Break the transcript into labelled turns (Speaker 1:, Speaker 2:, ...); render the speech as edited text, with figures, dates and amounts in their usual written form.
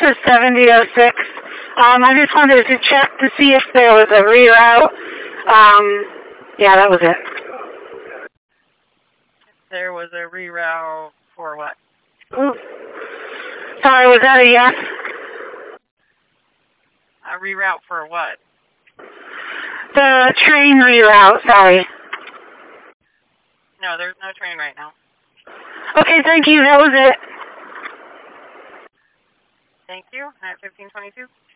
Speaker 1: is 7006. I just wanted to check to see if there was a reroute. Yeah, that was it.
Speaker 2: There was a reroute for what?
Speaker 1: Ooh. Sorry, was that a yes?
Speaker 2: A reroute for what?
Speaker 1: The train reroute, sorry.
Speaker 2: No, there's no train right now.
Speaker 1: Okay, thank you. That was it.
Speaker 2: Thank you. At 1522.